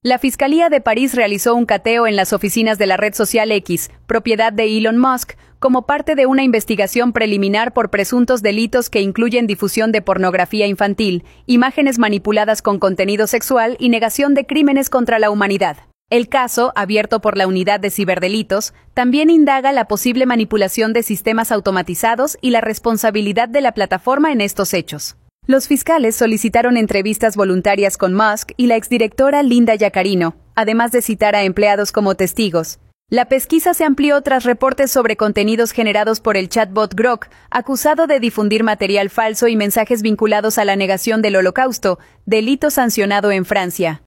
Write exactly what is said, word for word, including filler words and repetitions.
La Fiscalía de París realizó un cateo en las oficinas de la red social X, propiedad de Elon Musk, como parte de una investigación preliminar por presuntos delitos que incluyen difusión de pornografía infantil, imágenes manipuladas con contenido sexual y negación de crímenes contra la humanidad. El caso, abierto por la Unidad de Ciberdelitos, también indaga la posible manipulación de sistemas automatizados y la responsabilidad de la plataforma en estos hechos. Los fiscales solicitaron entrevistas voluntarias con Musk y la exdirectora Linda Yaccarino, además de citar a empleados como testigos. La pesquisa se amplió tras reportes sobre contenidos generados por el chatbot Grok, acusado de difundir material falso y mensajes vinculados a la negación del Holocausto, delito sancionado en Francia.